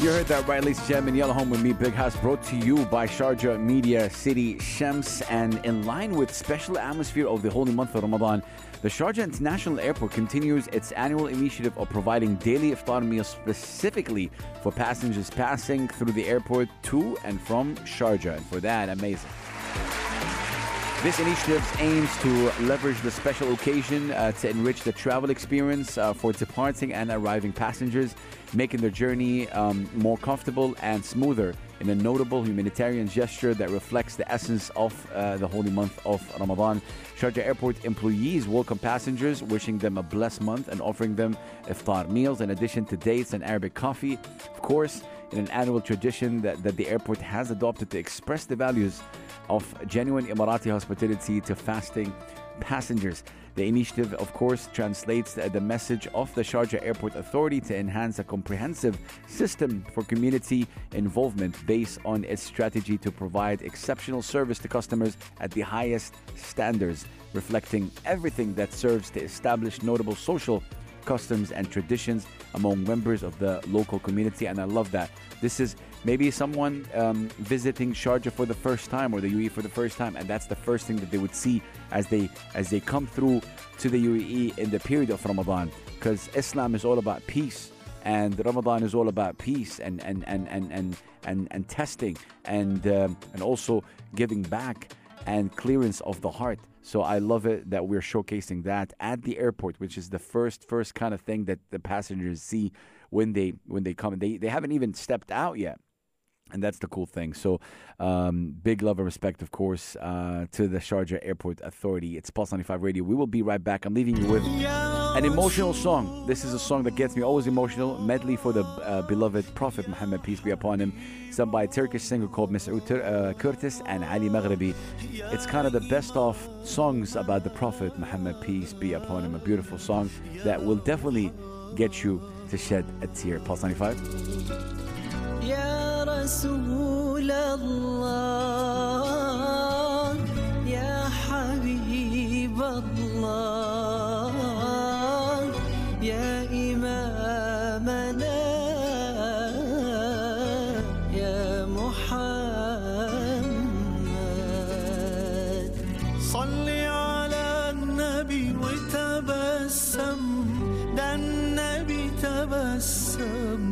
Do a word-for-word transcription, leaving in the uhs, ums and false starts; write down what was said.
You heard that right, ladies and gentlemen. Yellow Home with me, Big House, brought to you by Sharjah Media City Shams. And in line with special atmosphere of the holy month of Ramadan, the Sharjah International Airport continues its annual initiative of providing daily iftar meals specifically for passengers passing through the airport to and from Sharjah. And for that, amazing. This initiative aims to leverage the special occasion uh, to enrich the travel experience uh, for departing and arriving passengers, making their journey um, more comfortable and smoother in a notable humanitarian gesture that reflects the essence of uh, the holy month of Ramadan. Sharjah Airport employees welcome passengers, wishing them a blessed month and offering them iftar meals in addition to dates and Arabic coffee. Of course, in an annual tradition that, that the airport has adopted to express the values of genuine Emirati hospitality to fasting passengers. The initiative, of course, translates the message of the Sharjah Airport Authority to enhance a comprehensive system for community involvement based on its strategy to provide exceptional service to customers at the highest standards, reflecting everything that serves to establish notable social customs and traditions among members of the local community. And I love that. This is maybe someone um, visiting Sharjah for the first time or the U A E for the first time, and that's the first thing that they would see as they as they come through to the U A E in the period of Ramadan, because Islam is all about peace and Ramadan is all about peace and and and and and and, and testing and um, and also giving back and clearance of the heart. So I love it that we're showcasing that at the airport, which is the first first kind of thing that the passengers see when they when they come. They they haven't even stepped out yet. And that's the cool thing. So um, big love and respect, of course, uh, to the Sharjah Airport Authority. It's Pulse ninety-five Radio. We will be right back. I'm leaving you with an emotional song. This is a song that gets me always emotional. Medley for the uh, beloved Prophet Muhammad, peace be upon him. Sung by a Turkish singer called Mas'ud uh, Curtis and Ali Maghribi. It's kind of the best of songs about the Prophet Muhammad, peace be upon him. A beautiful song that will definitely get you to shed a tear. Pulse ninety-five. يا رسول الله يا حبيب الله يا إمامنا يا محمد صل